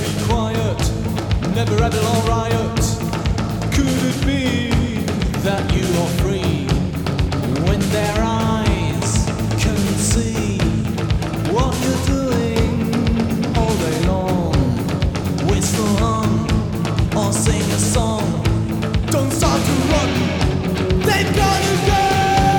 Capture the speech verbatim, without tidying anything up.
be quiet, never rebel or riot. Could it be that you are free?